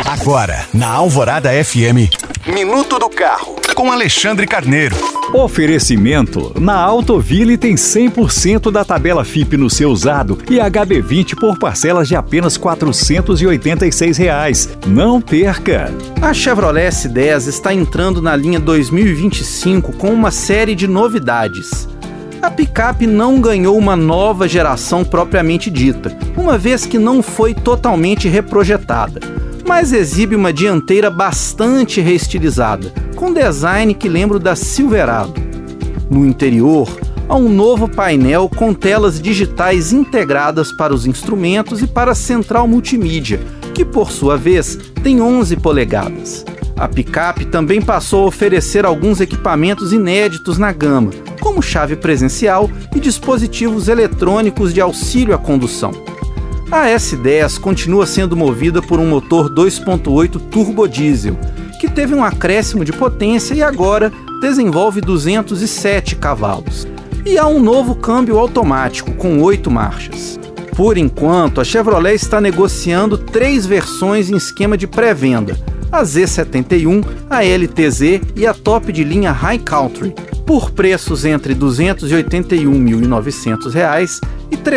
Agora, na Alvorada FM, Minuto do Carro, com Alexandre Carneiro. Oferecimento: na Autoville tem 100% da tabela FIP no seu usado e HB20 por parcelas de apenas R$ 486. Não perca! A Chevrolet S10 está entrando na linha 2025 com uma série de novidades. A picape não ganhou uma nova geração propriamente dita, uma vez que não foi totalmente reprojetada, mas exibe uma dianteira bastante reestilizada, com design que lembra o da Silverado. No interior, há um novo painel com telas digitais integradas para os instrumentos e para a central multimídia, que por sua vez tem 11 polegadas. A picape também passou a oferecer alguns equipamentos inéditos na gama, como chave presencial e dispositivos eletrônicos de auxílio à condução. A S10 continua sendo movida por um motor 2.8 turbodiesel, que teve um acréscimo de potência e agora desenvolve 207 cavalos. E há um novo câmbio automático com 8 marchas. Por enquanto, a Chevrolet está negociando 3 versões em esquema de pré-venda: a Z71, a LTZ e a top de linha High Country, por preços entre R$ 281.900 e R$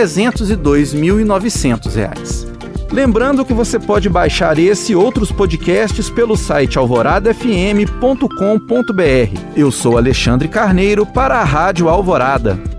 302.900. Lembrando que você pode baixar esse e outros podcasts pelo site alvoradafm.com.br. Eu sou Alexandre Carneiro para a Rádio Alvorada.